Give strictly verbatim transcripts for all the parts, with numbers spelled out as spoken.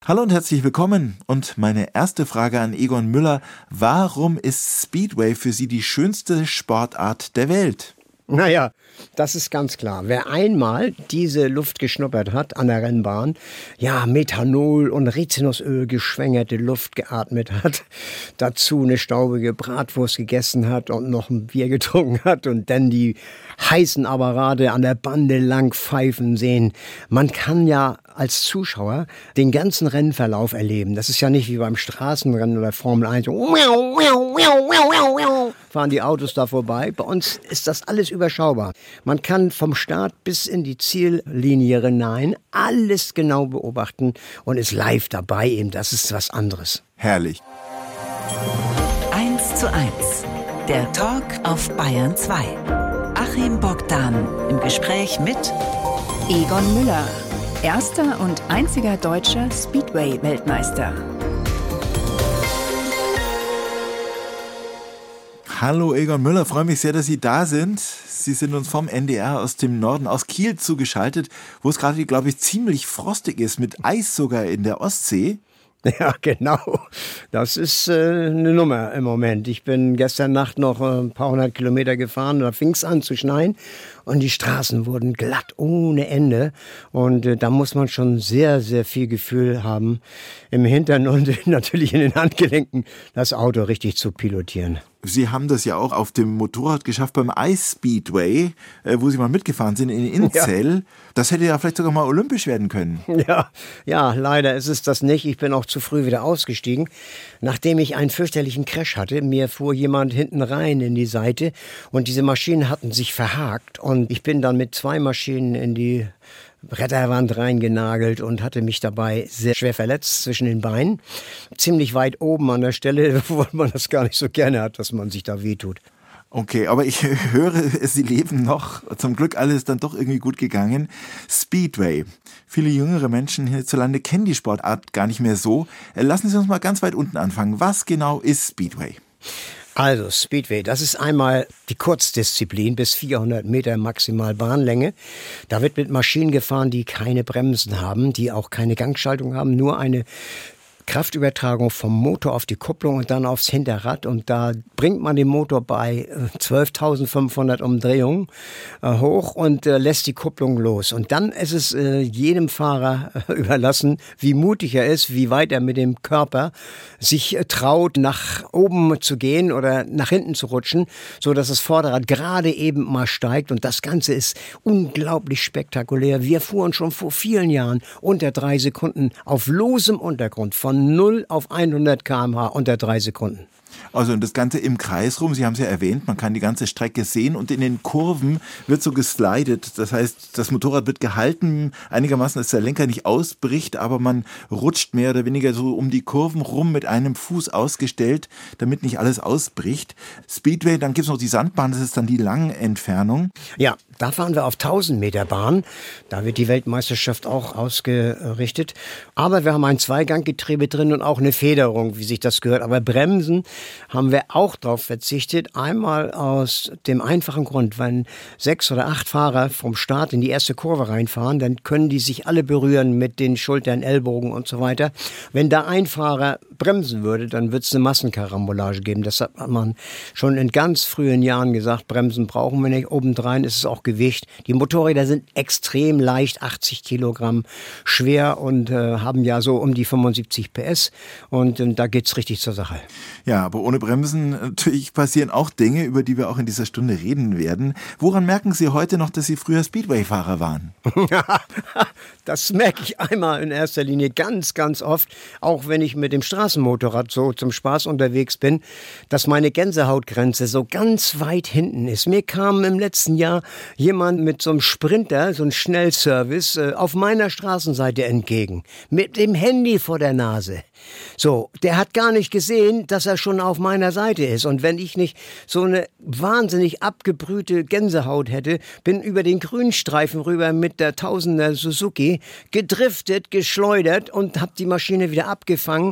Hallo und herzlich willkommen. Und meine erste Frage an Egon Müller: Warum ist Speedway für Sie die schönste Sportart der Welt? Naja, das ist ganz klar. Wer einmal diese Luft geschnuppert hat an der Rennbahn, ja, Methanol und Rizinusöl geschwängerte Luft geatmet hat, dazu eine staubige Bratwurst gegessen hat und noch ein Bier getrunken hat und dann die heißen Apparate an der Bande lang pfeifen sehen. Man kann ja als Zuschauer den ganzen Rennverlauf erleben. Das ist ja nicht wie beim Straßenrennen oder Formel eins. Fahren die Autos da vorbei. Bei uns ist das alles überschaubar. Man kann vom Start bis in die Ziellinie hinein alles genau beobachten und ist live dabei eben. Das ist was anderes. Herrlich. eins zu eins. Der Talk auf Bayern zwei. Achim Bogdan im Gespräch mit Egon Müller, erster und einziger deutscher Speedway-Weltmeister. Hallo Egon Müller, freue mich sehr, dass Sie da sind. Sie sind uns vom N D R aus dem Norden, aus Kiel zugeschaltet, wo es gerade, glaube ich, ziemlich frostig ist, mit Eis sogar in der Ostsee. Ja, genau. Das ist äh, eine Nummer im Moment. Ich bin gestern Nacht noch äh, ein paar hundert Kilometer gefahren, da fing es an zu schneien und die Straßen wurden glatt ohne Ende. Und äh, da muss man schon sehr, sehr viel Gefühl haben, im Hintern und natürlich in den Handgelenken das Auto richtig zu pilotieren. Sie haben das ja auch auf dem Motorrad geschafft beim Ice Speedway, äh, wo Sie mal mitgefahren sind in Inzell. Ja. Das hätte ja vielleicht sogar mal olympisch werden können. Ja, ja, leider ist es das nicht. Ich bin auch zu früh wieder ausgestiegen. Nachdem ich einen fürchterlichen Crash hatte, mir fuhr jemand hinten rein in die Seite und diese Maschinen hatten sich verhakt und ich bin dann mit zwei Maschinen in die Retterwand reingenagelt und hatte mich dabei sehr schwer verletzt zwischen den Beinen. Ziemlich weit oben an der Stelle, wo man das gar nicht so gerne hat, dass man sich da wehtut. Okay, aber ich höre, Sie leben noch. Zum Glück alles dann doch irgendwie gut gegangen. Speedway. Viele jüngere Menschen hierzulande kennen die Sportart gar nicht mehr so. Lassen Sie uns mal ganz weit unten anfangen. Was genau ist Speedway? Also Speedway, das ist einmal die Kurzdisziplin bis vierhundert Meter maximal Bahnlänge. Da wird mit Maschinen gefahren, die keine Bremsen haben, die auch keine Gangschaltung haben, nur eine Kraftübertragung vom Motor auf die Kupplung und dann aufs Hinterrad. Und da bringt man den Motor bei zwölftausendfünfhundert Umdrehungen äh, hoch und äh, lässt die Kupplung los. Und dann ist es äh, jedem Fahrer äh, überlassen, wie mutig er ist, wie weit er mit dem Körper sich äh, traut, nach oben zu gehen oder nach hinten zu rutschen, so dass das Vorderrad gerade eben mal steigt. Und das Ganze ist unglaublich spektakulär. Wir fuhren schon vor vielen Jahren unter drei Sekunden auf losem Untergrund von null auf hundert Kilometer pro Stunde unter drei Sekunden. Also und das Ganze im Kreis rum, Sie haben es ja erwähnt, man kann die ganze Strecke sehen und in den Kurven wird so geslidet. Das heißt, das Motorrad wird gehalten, einigermaßen, dass der Lenker nicht ausbricht, aber man rutscht mehr oder weniger so um die Kurven rum mit einem Fuß ausgestellt, damit nicht alles ausbricht. Speedway, dann gibt es noch die Sandbahn, das ist dann die Langentfernung. Ja, da fahren wir auf tausend Meter Bahn. Da wird die Weltmeisterschaft auch ausgerichtet. Aber wir haben ein Zweiganggetriebe drin und auch eine Federung, wie sich das gehört. Aber Bremsen haben wir auch darauf verzichtet. Einmal aus dem einfachen Grund, wenn sechs oder acht Fahrer vom Start in die erste Kurve reinfahren, dann können die sich alle berühren mit den Schultern, Ellbogen und so weiter. Wenn da ein Fahrer bremsen würde, dann wird es eine Massenkarambolage geben. Deshalb hat man schon in ganz frühen Jahren gesagt, Bremsen brauchen wir nicht. Obendrein ist es auch Gewicht. Die Motorräder sind extrem leicht, achtzig Kilogramm schwer und äh, haben ja so um die fünfundsiebzig P S. Und äh, da geht's richtig zur Sache. Ja, aber ohne Bremsen natürlich passieren auch Dinge, über die wir auch in dieser Stunde reden werden. Woran merken Sie heute noch, dass Sie früher Speedway-Fahrer waren? Das merke ich einmal in erster Linie ganz, ganz oft, auch wenn ich mit dem Straßenmotorrad so zum Spaß unterwegs bin, dass meine Gänsehautgrenze so ganz weit hinten ist. Mir kam im letzten Jahr jemand mit so einem Sprinter, so einem Schnellservice, auf meiner Straßenseite entgegen, mit dem Handy vor der Nase. So, der hat gar nicht gesehen, dass er schon auf meiner Seite ist. Und wenn ich nicht so eine wahnsinnig abgebrühte Gänsehaut hätte, bin über den Grünstreifen rüber mit der Tausender Suzuki gedriftet, geschleudert und hab die Maschine wieder abgefangen. Aber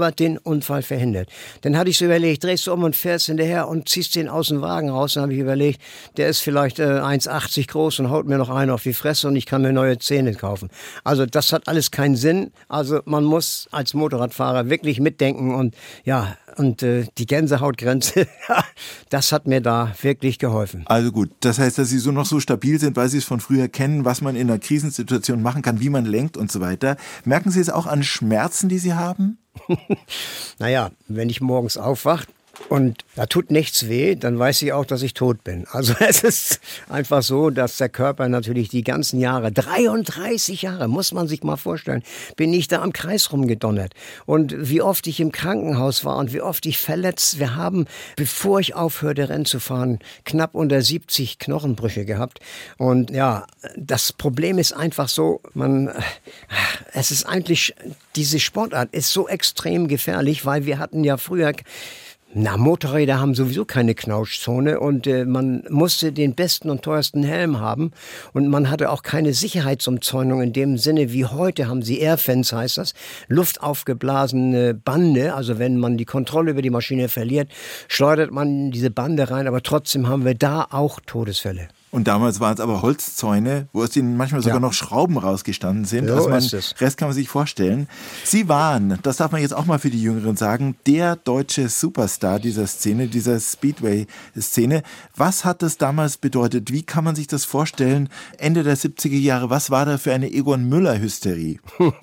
aber den Unfall verhindert. Dann hatte ich so überlegt, drehst du um und fährst hinterher und ziehst den aus dem Wagen raus. Dann habe ich überlegt, der ist vielleicht äh, eins achtzig groß und haut mir noch einen auf die Fresse und ich kann mir neue Zähne kaufen. Also das hat alles keinen Sinn. Also man muss als Motorradfahrer wirklich mitdenken und ja, und äh, die Gänsehautgrenze, das hat mir da wirklich geholfen. Also gut, das heißt, dass Sie so noch so stabil sind, weil Sie es von früher kennen, was man in einer Krisensituation machen kann, wie man lenkt und so weiter. Merken Sie es auch an Schmerzen, die Sie haben? Naja, wenn ich morgens aufwache und da tut nichts weh, dann weiß ich auch, dass ich tot bin. Also es ist einfach so, dass der Körper natürlich die ganzen Jahre, dreiunddreißig Jahre, muss man sich mal vorstellen, bin ich da am Kreis rumgedonnert. Und wie oft ich im Krankenhaus war und wie oft ich verletzt. Wir haben, bevor ich aufhörte, Rennen zu fahren, knapp unter siebzig Knochenbrüche gehabt. Und ja, das Problem ist einfach so, man, es ist eigentlich, diese Sportart ist so extrem gefährlich, weil wir hatten ja früher... Na, Motorräder haben sowieso keine Knautschzone und äh, man musste den besten und teuersten Helm haben und man hatte auch keine Sicherheitsumzäunung in dem Sinne wie heute haben sie Airfence, heißt das, luftaufgeblasene Bande, also wenn man die Kontrolle über die Maschine verliert, schleudert man diese Bande rein, aber trotzdem haben wir da auch Todesfälle. Und damals waren es aber Holzzäune, wo aus ihnen manchmal sogar ja. noch Schrauben rausgestanden sind. So also man, ist es. Rest kann man sich vorstellen. Sie waren, das darf man jetzt auch mal für die Jüngeren sagen, der deutsche Superstar dieser Szene, dieser Speedway-Szene. Was hat das damals bedeutet? Wie kann man sich das vorstellen? Ende der siebziger Jahre, was war da für eine Egon Müller-Hysterie?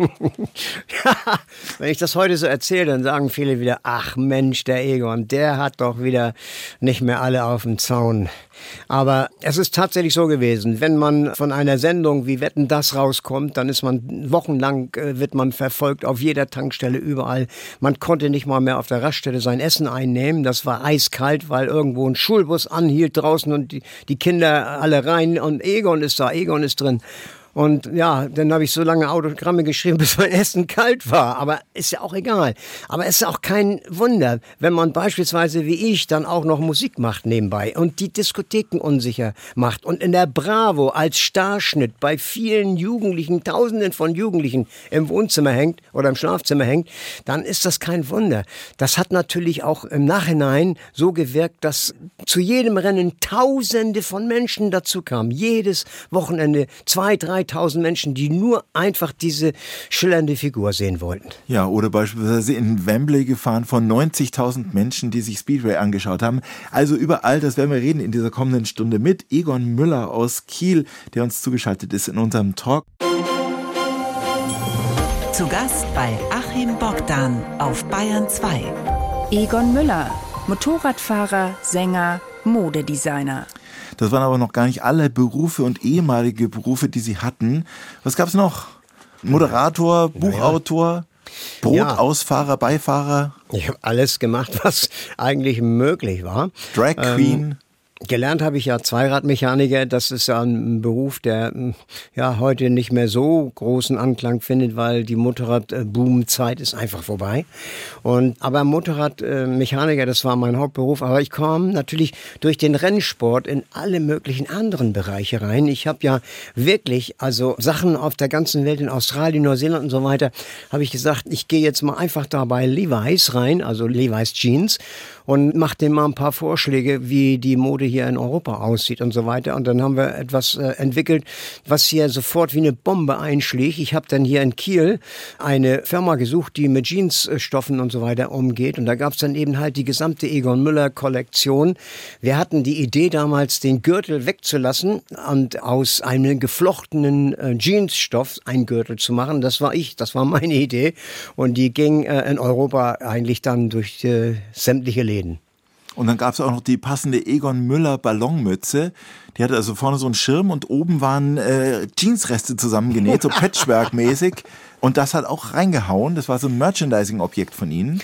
Ja, wenn ich das heute so erzähle, dann sagen viele wieder, ach Mensch, der Egon, der hat doch wieder nicht mehr alle auf dem Zaun. Aber es ist tatsächlich so gewesen, wenn man von einer Sendung wie Wetten, das rauskommt, dann ist man wochenlang, äh, wird man verfolgt auf jeder Tankstelle, überall. Man konnte nicht mal mehr auf der Raststätte sein Essen einnehmen. Das war eiskalt, weil irgendwo ein Schulbus anhielt draußen und die, die Kinder alle rein und Egon ist da, Egon ist drin. Und ja, dann habe ich so lange Autogramme geschrieben, bis mein Essen kalt war. Aber ist ja auch egal. Aber es ist auch kein Wunder, wenn man beispielsweise wie ich dann auch noch Musik macht nebenbei und die Diskotheken unsicher macht und in der Bravo als Starschnitt bei vielen Jugendlichen, Tausenden von Jugendlichen im Wohnzimmer hängt oder im Schlafzimmer hängt, dann ist das kein Wunder. Das hat natürlich auch im Nachhinein so gewirkt, dass zu jedem Rennen Tausende von Menschen dazu kamen. Jedes Wochenende zwei, drei tausend Menschen, die nur einfach diese schillernde Figur sehen wollten. Ja, oder beispielsweise in Wembley gefahren von neunzigtausend Menschen, die sich Speedway angeschaut haben. Also überall, das werden wir reden in dieser kommenden Stunde mit Egon Müller aus Kiel, der uns zugeschaltet ist in unserem Talk. Zu Gast bei Achim Bogdan auf Bayern zwei. Egon Müller, Motorradfahrer, Sänger, Modedesigner. Das waren aber noch gar nicht alle Berufe und ehemalige Berufe, die Sie hatten. Was gab's noch? Moderator, Buchautor, Brotausfahrer, Beifahrer? Ich habe alles gemacht, was eigentlich möglich war. Drag Queen? Ähm, Gelernt habe ich ja Zweiradmechaniker. Das ist ja ein Beruf, der ja heute nicht mehr so großen Anklang findet, weil die Motorradboom-Zeit ist einfach vorbei. Und aber Motorradmechaniker, das war mein Hauptberuf. Aber ich kam natürlich durch den Rennsport in alle möglichen anderen Bereiche rein. Ich habe ja wirklich also Sachen auf der ganzen Welt, in Australien, Neuseeland und so weiter, habe ich gesagt, ich gehe jetzt mal einfach da bei Levi's rein, also Levi's Jeans, und mache dem mal ein paar Vorschläge, wie die Mode hier in Europa aussieht und so weiter. Und dann haben wir etwas äh, entwickelt, was hier sofort wie eine Bombe einschlägt. Ich habe dann hier in Kiel eine Firma gesucht, die mit Jeansstoffen und so weiter umgeht. Und da gab es dann eben halt die gesamte Egon Müller Kollektion. Wir hatten die Idee damals, den Gürtel wegzulassen und aus einem geflochtenen äh, Jeansstoff einen Gürtel zu machen. Das war ich, das war meine Idee. Und die ging äh, in Europa eigentlich dann durch äh, sämtliche Läden. Und dann gab es auch noch die passende Egon Müller Ballonmütze. Die hatte also vorne so einen Schirm und oben waren äh, Jeansreste zusammengenäht, so Patchwork-mäßig. Und das hat auch reingehauen. Das war so ein Merchandising-Objekt von Ihnen.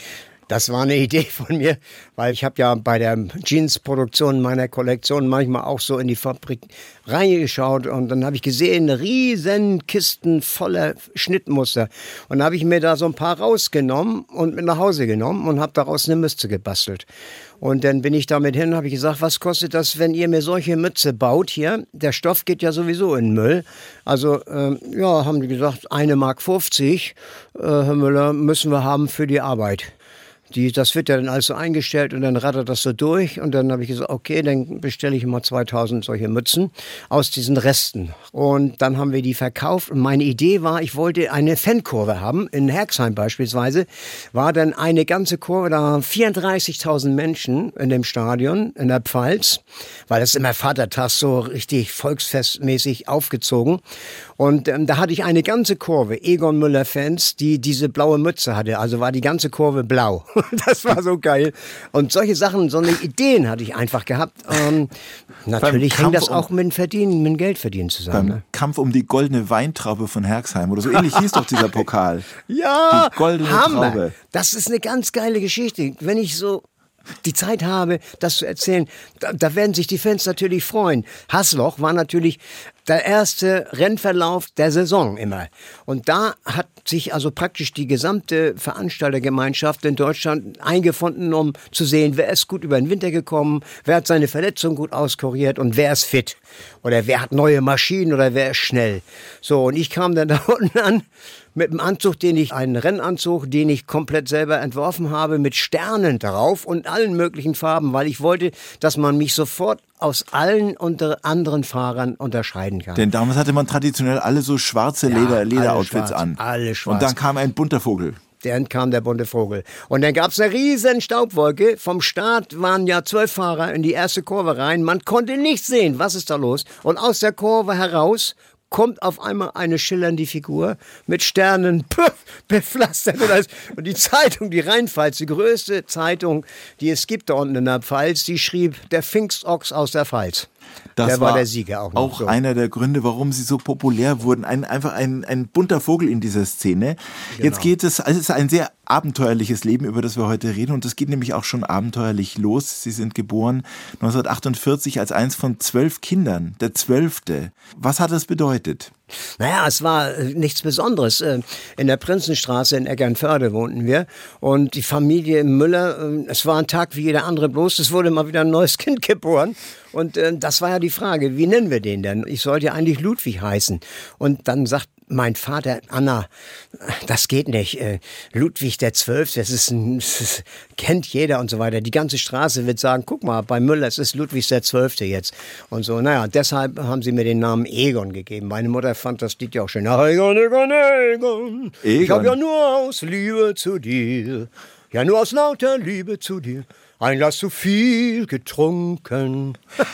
Das war eine Idee von mir, weil ich habe ja bei der Jeans-Produktion meiner Kollektion manchmal auch so in die Fabrik reingeschaut und dann habe ich gesehen, riesen Kisten voller Schnittmuster und dann habe ich mir da so ein paar rausgenommen und mit nach Hause genommen und habe daraus eine Mütze gebastelt. Und dann bin ich damit hin, habe ich gesagt, was kostet das, wenn ihr mir solche Mütze baut hier? Der Stoff geht ja sowieso in den Müll. Also ähm, ja, haben die gesagt, eine Mark fünfzig, äh, Herr Müller, müssen wir haben für die Arbeit. Die, das wird ja dann alles so eingestellt und dann rattert das so durch und dann habe ich gesagt, okay, dann bestelle ich mal zweitausend solche Mützen aus diesen Resten. Und dann haben wir die verkauft und meine Idee war, ich wollte eine Fankurve haben. In Herxheim beispielsweise war dann eine ganze Kurve, da waren vierunddreißigtausend Menschen in dem Stadion in der Pfalz, weil das immer Vatertag so richtig volksfestmäßig aufgezogen. Und ähm, da hatte ich eine ganze Kurve Egon Müller-Fans, die diese blaue Mütze hatte, also war die ganze Kurve blau. Das war so geil. Und solche Sachen, so eine Ideen hatte ich einfach gehabt. Ähm, natürlich hängt das auch mit dem Verdienen, mit dem Geldverdienen zusammen. Beim Ne? Kampf um die goldene Weintraube von Herxheim oder so ähnlich hieß doch dieser Pokal. Ja, die goldene Hammer. Traube. Das ist eine ganz geile Geschichte. Wenn ich so die Zeit habe, das zu erzählen, da, da werden sich die Fans natürlich freuen. Haßloch war natürlich der erste Rennverlauf der Saison immer. Und da hat sich also praktisch die gesamte Veranstaltergemeinschaft in Deutschland eingefunden, um zu sehen, wer ist gut über den Winter gekommen, wer hat seine Verletzung gut auskuriert und wer ist fit. Oder wer hat neue Maschinen oder wer ist schnell. So, und ich kam dann da unten an mit einem Anzug, den ich, einen Rennanzug, den ich komplett selber entworfen habe, mit Sternen drauf und allen möglichen Farben, weil ich wollte, dass man mich sofort aus allen unter anderen Fahrern unterscheiden kann. Denn damals hatte man traditionell alle so schwarze Ja, Leder, alle Lederoutfits schwarz, an. alle schwarz. Und dann kam ein bunter Vogel. Dann kam der bunte Vogel. Und dann gab's eine riesen Staubwolke. Vom Start waren ja zwölf Fahrer in die erste Kurve rein. Man konnte nicht sehen, was ist da los. Und aus der Kurve heraus kommt auf einmal eine schillernde Figur mit Sternen, puff, bepflastert. Und, alles. Und die Zeitung, die Rheinpfalz, die größte Zeitung, die es gibt da unten in der Pfalz, die schrieb, der Pfingstochs aus der Pfalz. Das der war, war der Sieger auch noch. Auch so. einer der Gründe, warum sie so populär wurden. Ein, einfach ein, ein bunter Vogel in dieser Szene. Genau. Jetzt geht es, also es ist ein sehr abenteuerliches Leben, über das wir heute reden. Und es geht nämlich auch schon abenteuerlich los. Sie sind geboren neunzehnhundertachtundvierzig als eins von zwölf Kindern, der zwölfte. Was hat das bedeutet? Naja, es war nichts Besonderes. In der Prinzenstraße in Eckernförde wohnten wir und die Familie Müller, es war ein Tag wie jeder andere, bloß es wurde mal wieder ein neues Kind geboren. Und das war ja die Frage, wie nennen wir den denn? Ich sollte ja eigentlich Ludwig heißen. Und dann sagt mein Vater, Anna, das geht nicht. Ludwig der Zwölfte, das ist ein, das kennt jeder und so weiter. Die ganze Straße wird sagen, guck mal, bei Müller, es ist Ludwig der Zwölfte jetzt. Und so, naja, deshalb haben sie mir den Namen Egon gegeben. Meine Mutter fand das Lied ja auch schön. Egon, Egon, Egon. Ich hab ja nur aus Liebe zu dir, ja nur aus lauter Liebe zu dir, ein Glas zu viel getrunken.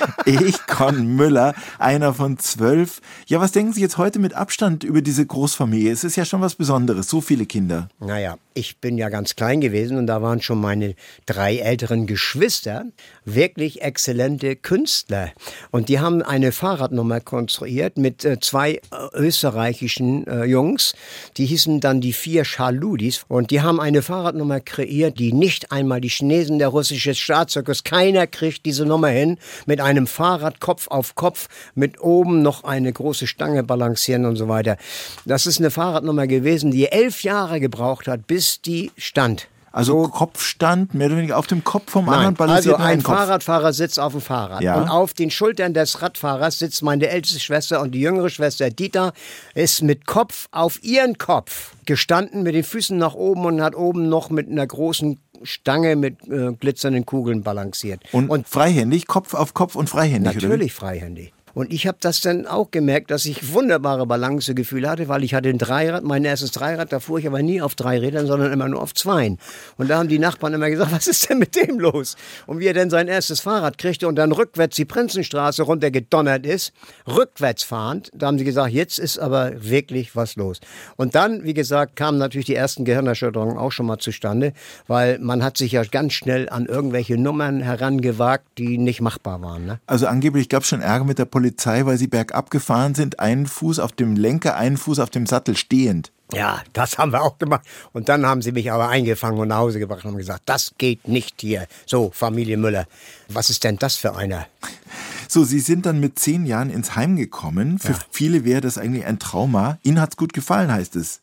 Egon Müller, einer von zwölf. Ja, was denken Sie jetzt heute mit Abstand über diese Großfamilie? Es ist ja schon was Besonderes, so viele Kinder. Naja, ich bin ja ganz klein gewesen und da waren schon meine drei älteren Geschwister wirklich exzellente Künstler. Und die haben eine Fahrradnummer konstruiert mit äh, zwei äh, österreichischen äh, Jungs. Die hießen dann die vier Schaludis. Und die haben eine Fahrradnummer kreiert, die nicht einmal die Chinesen, der russische Staatszirkus, keiner kriegt diese Nummer hin, mit einem Fahrrad Kopf auf Kopf, mit oben noch eine große Stange balancieren und so weiter. Das ist eine Fahrradnummer gewesen, die elf Jahre gebraucht hat, bis die stand. Also so, Kopfstand, mehr oder weniger auf dem Kopf vom nein, anderen balanciert also ein Kopf. Fahrradfahrer sitzt auf dem Fahrrad ja. und auf den Schultern des Radfahrers sitzt meine älteste Schwester und die jüngere Schwester Dieter ist mit Kopf auf ihren Kopf gestanden, mit den Füßen nach oben und hat oben noch mit einer großen Stange mit äh, glitzernden Kugeln balanciert. Und, und freihändig, Kopf auf Kopf und freihändig, natürlich oder? Freihändig. Und ich habe das dann auch gemerkt, dass ich wunderbare Balancegefühle hatte, weil ich hatte ein Dreirad, mein erstes Dreirad, da fuhr ich aber nie auf drei Rädern, sondern immer nur auf zweien. Und da haben die Nachbarn immer gesagt, was ist denn mit dem los? Und wie er dann sein erstes Fahrrad kriegte und dann rückwärts die Prinzenstraße runtergedonnert ist, rückwärts fahrend, da haben sie gesagt, jetzt ist aber wirklich was los. Und dann, wie gesagt, kamen natürlich die ersten Gehirnerschütterungen auch schon mal zustande, weil man hat sich ja ganz schnell an irgendwelche Nummern herangewagt, die nicht machbar waren. Ne? Also angeblich gab es schon Ärger mit der Polizei, weil sie bergab gefahren sind, einen Fuß auf dem Lenker, einen Fuß auf dem Sattel stehend. Ja, das haben wir auch gemacht. Und dann haben sie mich aber eingefangen und nach Hause gebracht und haben gesagt, das geht nicht hier. So, Familie Müller, was ist denn das für einer? So, Sie sind dann mit zehn Jahren ins Heim gekommen. Für ja. viele wäre das eigentlich ein Trauma. Ihnen hat's gut gefallen, heißt es.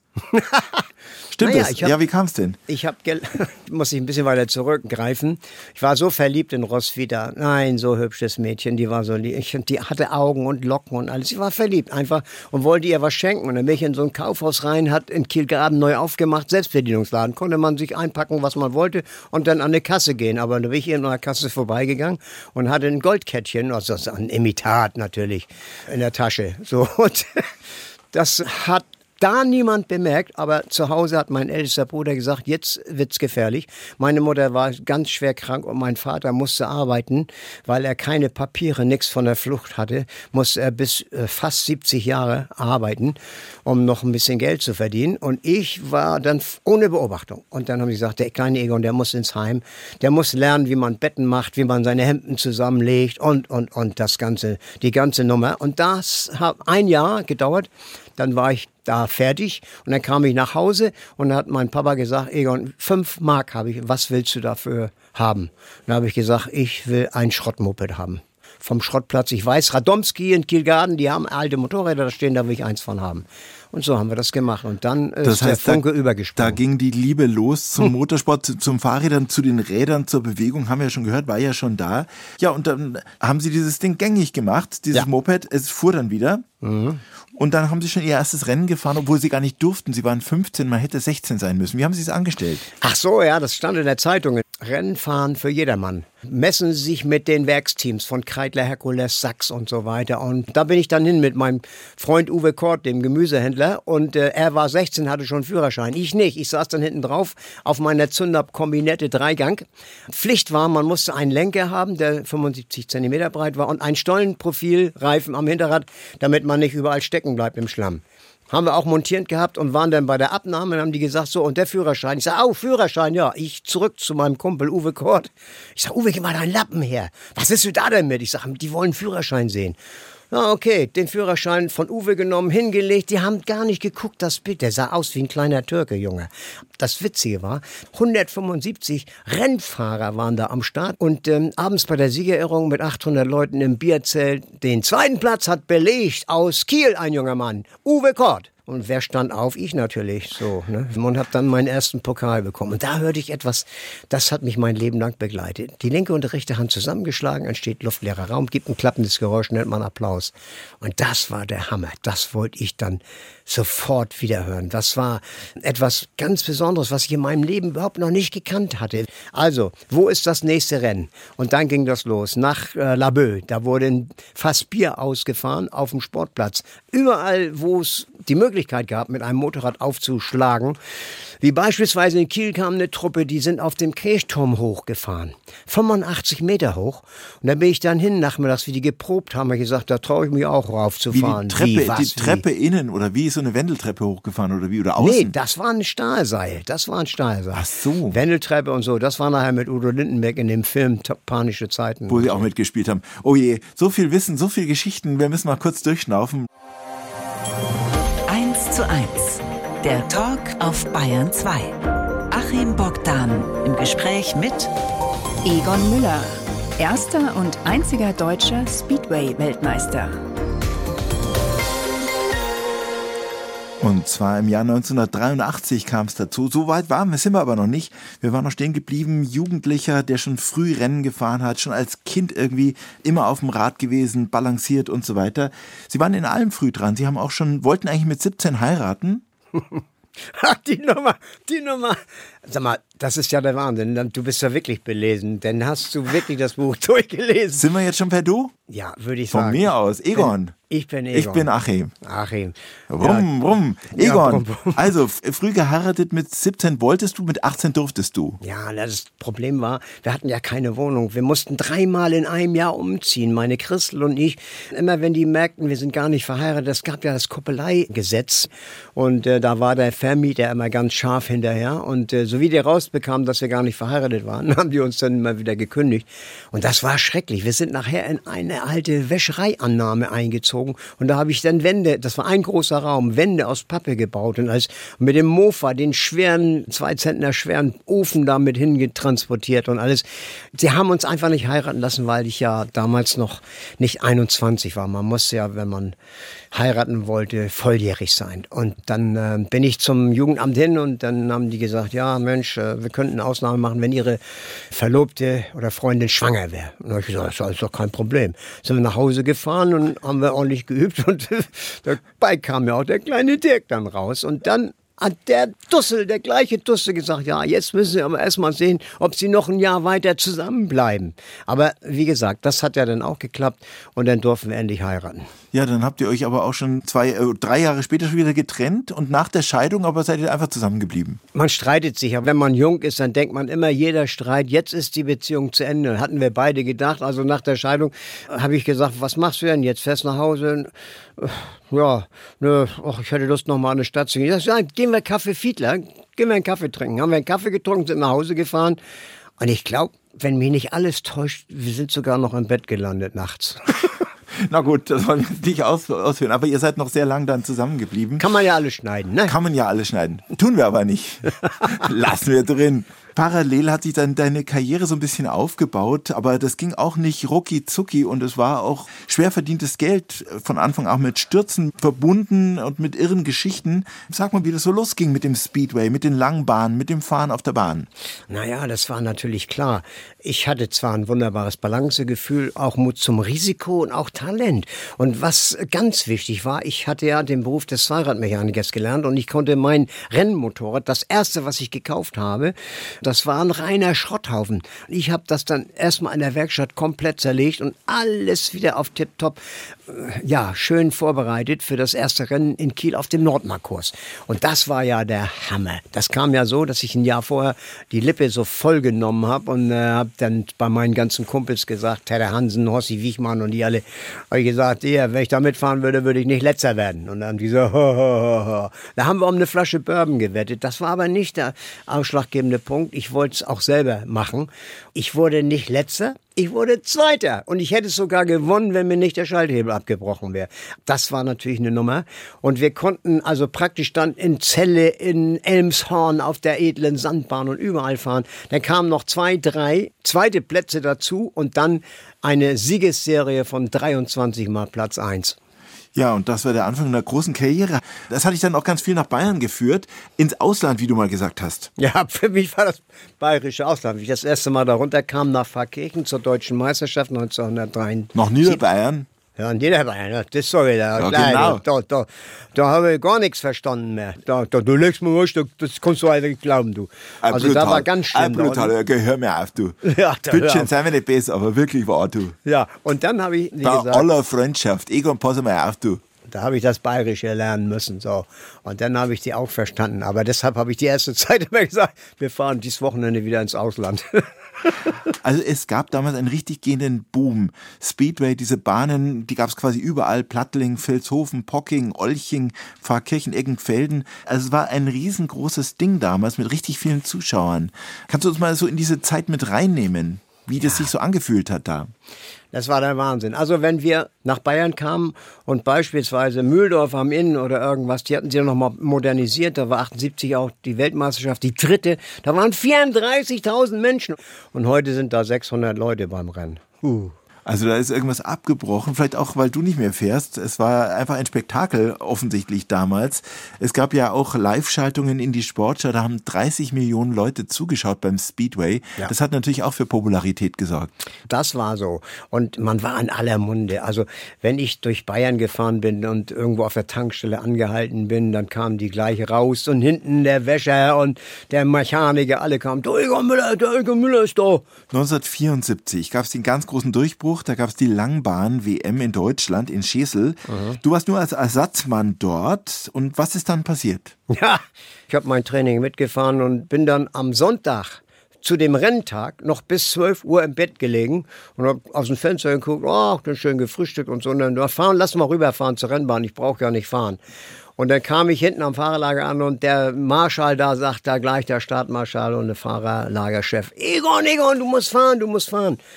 Stimmt naja, das? Hab, ja, wie kam es denn? Ich habe, muss ich ein bisschen weiter zurückgreifen. Ich war so verliebt in Roswitha. Nein, so hübsches Mädchen. Die war so, die, die hatte Augen und Locken und alles. Ich war verliebt einfach und wollte ihr was schenken. Und dann bin ich in so ein Kaufhaus rein, hat in Kielgraben neu aufgemacht, Selbstbedienungsladen. Konnte man sich einpacken, was man wollte und dann an eine Kasse gehen. Aber da bin ich eben an der Kasse vorbeigegangen und hatte ein Goldkettchen, also ein Imitat natürlich, in der Tasche. So, und das hat da niemand bemerkt, aber zu Hause hat mein ältester Bruder gesagt, jetzt wird's gefährlich. Meine Mutter war ganz schwer krank und mein Vater musste arbeiten, weil er keine Papiere, nichts von der Flucht hatte, musste er bis äh, fast siebzig Jahre arbeiten, um noch ein bisschen Geld zu verdienen. Und ich war dann ohne Beobachtung. Und dann haben sie gesagt, der kleine Egon, der muss ins Heim, der muss lernen, wie man Betten macht, wie man seine Hemden zusammenlegt und, und, und das ganze, die ganze Nummer. Und das hat ein Jahr gedauert. Dann war ich da fertig und dann kam ich nach Hause und dann hat mein Papa gesagt, Egon, fünf Mark habe ich, was willst du dafür haben? Dann habe ich gesagt, ich will ein Schrottmoped haben. Vom Schrottplatz, ich weiß, Radomski in Kielgarden, die haben alte Motorräder da stehen, da will ich eins von haben. Und so haben wir das gemacht. Und dann ist das heißt, der Funke da, übergesprungen. Da ging die Liebe los zum Motorsport, zum Fahrrädern, zu den Rädern, zur Bewegung, haben wir ja schon gehört, war ja schon da. Ja, und dann haben Sie dieses Ding gängig gemacht, dieses ja. Moped, es fuhr dann wieder. Mhm. Und dann haben Sie schon Ihr erstes Rennen gefahren, obwohl Sie gar nicht durften. Sie waren fünfzehn, man hätte sechzehn sein müssen. Wie haben Sie es angestellt? Ach so, ja, das stand in der Zeitung. Rennen fahren für jedermann. Messen Sie sich mit den Werksteams von Kreidler, Herkules, Sachs und so weiter. Und da bin ich dann hin mit meinem Freund Uwe Kort, dem Gemüsehändler. Und äh, er war sechzehn, hatte schon einen Führerschein. Ich nicht. Ich saß dann hinten drauf auf meiner Zündab-Kombinette Dreigang. Pflicht war, man musste einen Lenker haben, der fünfundsiebzig Zentimeter breit war und ein Stollenprofilreifen am Hinterrad, damit man nicht überall stecken bleibt im Schlamm. Haben wir auch montiert gehabt und waren dann bei der Abnahme und haben die gesagt, so, und der Führerschein. Ich sage, oh, Führerschein, ja. Ich zurück zu meinem Kumpel Uwe Kort. Ich sage, Uwe, gib mal deinen Lappen her. Was willst du da denn mit? Ich sage, die wollen Führerschein sehen. Ja, okay, den Führerschein von Uwe genommen, hingelegt. Die haben gar nicht geguckt, das Bild. Der sah aus wie ein kleiner Türke, Junge. Das Witzige war, hundertfünfundsiebzig Rennfahrer waren da am Start. Und ähm, abends bei der Siegerehrung mit achthundert Leuten im Bierzelt. Den zweiten Platz hat belegt aus Kiel ein junger Mann, Uwe Kort. Und wer stand auf? Ich natürlich. So, ne? Und habe dann meinen ersten Pokal bekommen. Und da hörte ich etwas, das hat mich mein Leben lang begleitet. Die linke und die rechte Hand zusammengeschlagen, entsteht luftleerer Raum, gibt ein klappendes Geräusch, nennt man Applaus. Und das war der Hammer. Das wollte ich dann sofort wieder hören. Das war etwas ganz Besonderes, was ich in meinem Leben überhaupt noch nicht gekannt hatte. Also, wo ist das nächste Rennen? Und dann ging das los. Nach äh, Laboe, da wurde ein Fass Bier ausgefahren auf dem Sportplatz. Überall, wo es die Möglichkeit gab, mit einem Motorrad aufzuschlagen. Wie beispielsweise in Kiel kam eine Truppe, die sind auf dem Kirchturm hochgefahren. fünfundachtzig Meter hoch. Und da bin ich dann hin, nachmittags, wie die geprobt haben, habe ich gesagt, da traue ich mich auch raufzufahren. Wie die Treppe, wie, was, die Treppe wie? Innen oder wie ist so eine Wendeltreppe hochgefahren oder wie oder außen? Nee, das war ein Stahlseil. Das war ein Stahlseil. Ach so. Wendeltreppe und so. Das war nachher mit Udo Lindenberg in dem Film Panische Zeiten. Wo Sie auch mitgespielt haben. Oh je, so viel Wissen, so viel Geschichten. Wir müssen mal kurz durchschnaufen. eins zu eins. Der Talk auf Bayern zwei. Achim Bogdan im Gespräch mit Egon Müller, erster und einziger deutscher Speedway-Weltmeister. Und zwar im Jahr neunzehnhundertdreiundachtzig kam es dazu. So weit waren wir, sind wir aber noch nicht. Wir waren noch stehen geblieben, Jugendlicher, der schon früh Rennen gefahren hat, schon als Kind irgendwie immer auf dem Rad gewesen, balanciert und so weiter. Sie waren in allem früh dran. Sie haben auch schon, wollten eigentlich mit siebzehn heiraten. Die Nummer, die Nummer. Sag mal, das ist ja der Wahnsinn. Du bist ja wirklich belesen. Denn hast du wirklich das Buch durchgelesen? Sind wir jetzt schon per Du? Ja, würde ich Von sagen. Von mir aus. Egon. Ich bin Egon. Ich bin Achim. Achim. Rum, ja. rum. Egon. Ja, rum, rum. Also, früh geheiratet, mit siebzehn wolltest du, mit achtzehn durftest du. Ja, das Problem war, wir hatten ja keine Wohnung. Wir mussten dreimal in einem Jahr umziehen, meine Christel und ich. Immer wenn die merkten, wir sind gar nicht verheiratet, es gab ja das Koppeleigesetz. Und äh, da war der Vermieter immer ganz scharf hinterher. Und äh, so wie der rausbekam, dass wir gar nicht verheiratet waren, haben die uns dann immer wieder gekündigt. Und das war schrecklich. Wir sind nachher in eine alte Wäschereiannahme eingezogen. gezogen und da habe ich dann Wände, das war ein großer Raum, Wände aus Pappe gebaut und alles mit dem Mofa, den schweren, zwei Zentner schweren Ofen damit hingetransportiert und alles. Sie haben uns einfach nicht heiraten lassen, weil ich ja damals noch nicht einundzwanzig war. Man musste ja, wenn man heiraten wollte, volljährig sein. Und dann äh, bin ich zum Jugendamt hin und dann haben die gesagt, ja Mensch, äh, wir könnten eine Ausnahme machen, wenn Ihre Verlobte oder Freundin schwanger wäre. Und dann habe ich gesagt, das ist doch kein Problem. Sind wir nach Hause gefahren und haben wir ordentlich geübt und dabei kam ja auch der kleine Dirk dann raus. Und dann hat der Dussel, der gleiche Dussel gesagt, ja, jetzt müssen Sie aber erstmal sehen, ob Sie noch ein Jahr weiter zusammenbleiben. Aber wie gesagt, das hat ja dann auch geklappt und dann durften wir endlich heiraten. Ja, dann habt ihr euch aber auch schon zwei, äh, drei Jahre später schon wieder getrennt und nach der Scheidung aber seid ihr einfach zusammengeblieben. Man streitet sich, aber wenn man jung ist, dann denkt man immer, jeder Streit, jetzt ist die Beziehung zu Ende. Hatten wir beide gedacht, also nach der Scheidung habe ich gesagt, was machst du denn jetzt, fährst nach Hause? Ja, ne, ach, ich hätte Lust noch mal an eine Stadt zu gehen. Ich sag, ja, gehen wir Kaffee Fiedler, gehen wir einen Kaffee trinken. Haben wir einen Kaffee getrunken, sind nach Hause gefahren und ich glaube, wenn mich nicht alles täuscht, wir sind sogar noch im Bett gelandet nachts. Na gut, das wollen wir jetzt nicht aus, ausführen, aber ihr seid noch sehr lang dann zusammengeblieben. Kann man ja alles schneiden, ne? Kann man ja alles schneiden. Tun wir aber nicht. Lassen wir drin. Parallel hat sich dann deine Karriere so ein bisschen aufgebaut, aber das ging auch nicht rucki zucki und es war auch schwer verdientes Geld, von Anfang auch mit Stürzen verbunden und mit irren Geschichten. Sag mal, wie das so losging mit dem Speedway, mit den Langbahnen, mit dem Fahren auf der Bahn. Naja, das war natürlich klar. Ich hatte zwar ein wunderbares Balancegefühl, auch Mut zum Risiko und auch Talent. Und was ganz wichtig war, ich hatte ja den Beruf des Zweiradmechanikers gelernt und ich konnte mein Rennmotorrad, das erste, was ich gekauft habe, das war ein reiner Schrotthaufen. Ich habe das dann erstmal in der Werkstatt komplett zerlegt und alles wieder auf Tipptopp, ja, schön vorbereitet für das erste Rennen in Kiel auf dem Nordmark-Kurs. Und das war ja der Hammer. Das kam ja so, dass ich ein Jahr vorher die Lippe so voll genommen habe und äh, habe dann bei meinen ganzen Kumpels gesagt, Tedder Hansen, Hossi Wiechmann und die alle, habe ich gesagt, ja, wenn ich da mitfahren würde, würde ich nicht Letzter werden. Und dann haben die so, ho, ho, ho. Da haben wir um eine Flasche Bourbon gewettet. Das war aber nicht der ausschlaggebende Punkt. Ich wollte es auch selber machen. Ich wurde nicht Letzter, ich wurde Zweiter. Und ich hätte es sogar gewonnen, wenn mir nicht der Schalthebel abgebrochen wäre. Das war natürlich eine Nummer. Und wir konnten also praktisch dann in Celle, in Elmshorn, auf der edlen Sandbahn und überall fahren. Dann kamen noch zwei, drei zweite Plätze dazu und dann eine Siegesserie von dreiundzwanzig mal Platz eins. Ja, und das war der Anfang einer großen Karriere. Das hat dich dann auch ganz viel nach Bayern geführt, ins Ausland, wie du mal gesagt hast. Ja, für mich war das bayerische Ausland. Wie ich das erste Mal da runterkam nach Pfarrkirchen zur Deutschen Meisterschaft neunzehnhundertdrei. Nach Niederbayern? Ja, in Niederbayern, das sage ich da. Ja, gleich. genau. Da, da, da habe ich gar nichts verstanden mehr. Da, da, du legst mir was, das kannst du eigentlich glauben, du. Ein Also brutal, da war ganz schlimm. Ein brutal, ja, hör mir auf, du. Ja, da, Bütchen ja. seien wir nicht besser, aber wirklich wahr, du. Ja, und dann habe ich, wie Bei gesagt... aller Freundschaft, Egon, pass mal auf, du. Da habe ich das Bayerische lernen müssen, so. Und dann habe ich die auch verstanden. Aber deshalb habe ich die erste Zeit immer gesagt, wir fahren dieses Wochenende wieder ins Ausland. Also es gab damals einen richtig gehenden Boom. Speedway, diese Bahnen, die gab es quasi überall. Plattling, Vilshofen, Pocking, Olching, Pfarrkirchen, Eggenfelden. Also es war ein riesengroßes Ding damals mit richtig vielen Zuschauern. Kannst du uns mal so in diese Zeit mit reinnehmen, wie das ja. sich so angefühlt hat da? Das war der Wahnsinn. Also wenn wir nach Bayern kamen und beispielsweise Mühldorf am Inn oder irgendwas, die hatten sie noch mal modernisiert, da war achtundsiebzig auch die Weltmeisterschaft, die dritte, da waren vierunddreißigtausend Menschen und heute sind da sechshundert Leute beim Rennen. Uh. Also da ist irgendwas abgebrochen, vielleicht auch, weil du nicht mehr fährst. Es war einfach ein Spektakel offensichtlich damals. Es gab ja auch Live-Schaltungen in die Sportschau, da haben dreißig Millionen Leute zugeschaut beim Speedway. Ja. Das hat natürlich auch für Popularität gesorgt. Das war so. Und man war in aller Munde. Also wenn ich durch Bayern gefahren bin und irgendwo auf der Tankstelle angehalten bin, dann kamen die gleich raus und hinten der Wäscher und der Mechaniker, alle kamen, der Egon Müller, der Egon Müller ist da. neunzehnhundertvierundsiebzig gab es den ganz großen Durchbruch. Da gab es die Langbahn-W M in Deutschland, in Schesel. Mhm. Du warst nur als Ersatzmann dort. Und was ist dann passiert? Ja, ich habe mein Training mitgefahren und bin dann am Sonntag zu dem Renntag noch bis zwölf Uhr im Bett gelegen und habe aus dem Fenster geguckt, oh, dann schön gefrühstückt und so. Und dann fahren, lass mal rüberfahren zur Rennbahn, ich brauche ja nicht fahren. Und dann kam ich hinten am Fahrerlager an und der Marschall da sagt da gleich, der Startmarschall und der Fahrerlagerchef, Egon, Egon, du musst fahren, du musst fahren.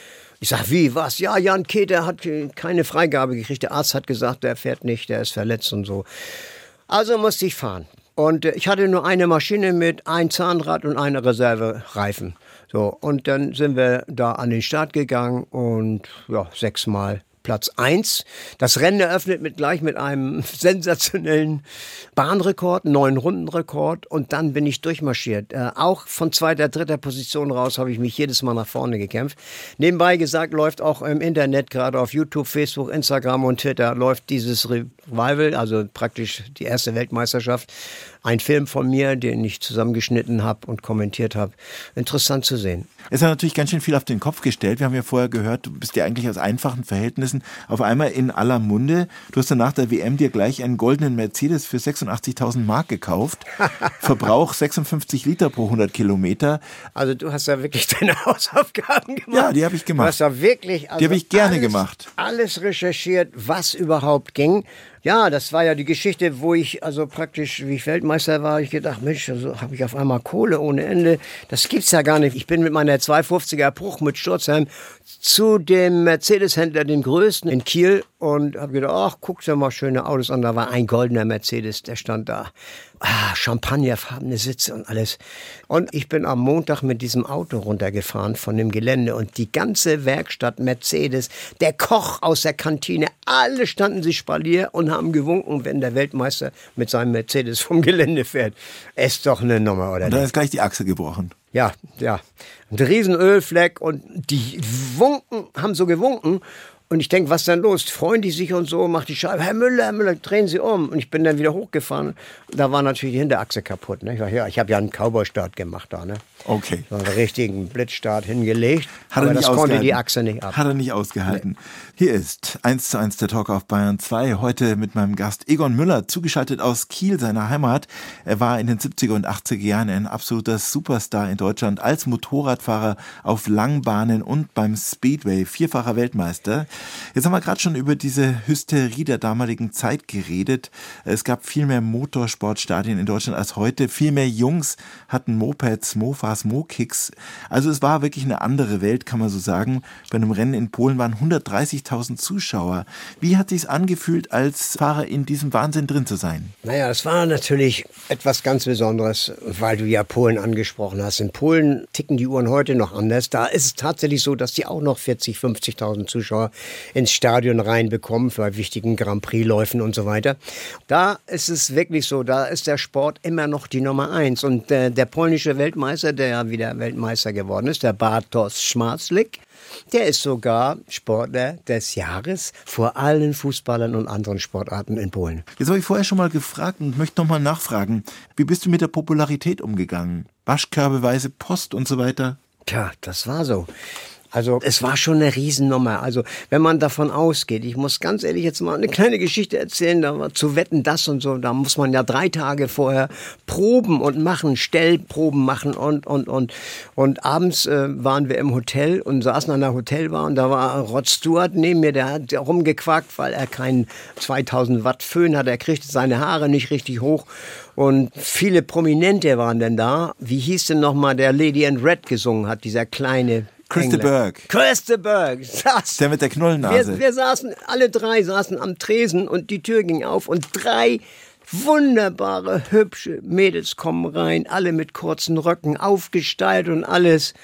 Ich sag, wie, was? Ja, Jan Keter hat keine Freigabe gekriegt. Der Arzt hat gesagt, der fährt nicht, der ist verletzt und so. Also musste ich fahren. Und ich hatte nur eine Maschine mit ein Zahnrad und einer Reservereifen. So, und dann sind wir da an den Start gegangen und ja, sechsmal Platz eins. Das Rennen eröffnet mit gleich mit einem sensationellen Bahnrekord, neuen Rundenrekord, und dann bin ich durchmarschiert. Äh, auch von zweiter, dritter Position raus habe ich mich jedes Mal nach vorne gekämpft. Nebenbei gesagt, läuft auch im Internet, gerade auf YouTube, Facebook, Instagram und Twitter, läuft dieses Revival, also praktisch die erste Weltmeisterschaft. Ein Film von mir, den ich zusammengeschnitten habe und kommentiert habe. Interessant zu sehen. Es hat natürlich ganz schön viel auf den Kopf gestellt. Wir haben ja vorher gehört, du bist ja eigentlich aus einfachen Verhältnissen auf einmal in aller Munde. Du hast dann nach der W M dir gleich einen goldenen Mercedes für sechsundachtzigtausend Mark gekauft. Verbrauch sechsundfünfzig Liter pro hundert Kilometer. Also du hast ja wirklich deine Hausaufgaben gemacht. Ja, die habe ich gemacht. Du hast ja wirklich, also die habe ich gerne alles, gemacht. Alles recherchiert, was überhaupt ging. Ja, das war ja die Geschichte, wo ich also praktisch, wie ich Weltmeister war, ich gedacht, Mensch, also habe ich auf einmal Kohle ohne Ende. Das gibt's ja gar nicht. Ich bin mit meiner zweihundertfünfziger Bruch mit Sturzhelm zu dem Mercedes-Händler, dem größten in Kiel, und habe gedacht, ach, guck dir mal schöne Autos an. Da war ein goldener Mercedes, der stand da. Ah, champagnerfarbene Sitze und alles. Und ich bin am Montag mit diesem Auto runtergefahren von dem Gelände und die ganze Werkstatt Mercedes, der Koch aus der Kantine, alle standen sich Spalier und haben gewunken, wenn der Weltmeister mit seinem Mercedes vom Gelände fährt. Ist doch eine Nummer, oder? Und dann ist gleich die Achse gebrochen. Ja, ja. Ein riesen Ölfleck und die wunken, haben so gewunken. Und ich denke, was ist denn los? Freuen die sich und so, macht die Scheibe, Herr Müller, Herr Müller, drehen Sie um. Und ich bin dann wieder hochgefahren. Da war natürlich die Hinterachse kaputt. Ne? Ich sag, ja, ich habe ja einen Cowboy-Start gemacht da. Ne? Okay. So einen richtigen Blitzstart hingelegt. Hat aber er nicht das konnte ausgehalten. die Achse nicht ab. Hat er nicht ausgehalten. Nee. Hier ist eins zu eins der Talk auf Bayern zwei. Heute mit meinem Gast Egon Müller, zugeschaltet aus Kiel, seiner Heimat. Er war in den siebziger und achtziger Jahren ein absoluter Superstar in Deutschland als Motorradfahrer auf Langbahnen und beim Speedway, vierfacher Weltmeister. Jetzt haben wir gerade schon über diese Hysterie der damaligen Zeit geredet. Es gab viel mehr Motorsportstadien in Deutschland als heute. Viel mehr Jungs hatten Mopeds, Mofas, Mokicks. Also es war wirklich eine andere Welt, kann man so sagen. Bei einem Rennen in Polen waren hundertdreißigtausend Zuschauer. Wie hat sich's angefühlt, als Fahrer in diesem Wahnsinn drin zu sein? Naja, das war natürlich etwas ganz Besonderes, weil du ja Polen angesprochen hast. In Polen ticken die Uhren heute noch anders. Da ist es tatsächlich so, dass die auch noch vierzigtausend, fünfzigtausend Zuschauer ins Stadion reinbekommen für wichtigen Grand Prix-Läufen und so weiter. Da ist es wirklich so, da ist der Sport immer noch die Nummer eins. Und äh, der polnische Weltmeister, der ja wieder Weltmeister geworden ist, der Bartosz Szmazlik, der ist sogar Sportler des Jahres vor allen Fußballern und anderen Sportarten in Polen. Jetzt habe ich vorher schon mal gefragt und möchte noch mal nachfragen. Wie bist du mit der Popularität umgegangen? Waschkörbeweise Post und so weiter? Tja, das war so. Also es war schon eine Riesennummer. Also wenn man davon ausgeht, ich muss ganz ehrlich jetzt mal eine kleine Geschichte erzählen, da war zu wetten das und so, da muss man ja drei Tage vorher proben und machen, Stellproben machen und und und und abends äh, waren wir im Hotel und saßen an der Hotelbar und da war Rod Stewart neben mir, der hat rumgequackt, weil er keinen zweitausend Watt Föhn hat, er kriegte seine Haare nicht richtig hoch. Und viele Prominente waren denn da. Wie hieß denn nochmal, der Lady in Red gesungen hat, dieser kleine Christa Berg. Christa Berg. Saß. Der mit der Knollennase. Wir, wir saßen, alle drei saßen am Tresen und die Tür ging auf und drei wunderbare, hübsche Mädels kommen rein, alle mit kurzen Röcken, aufgestylt und alles.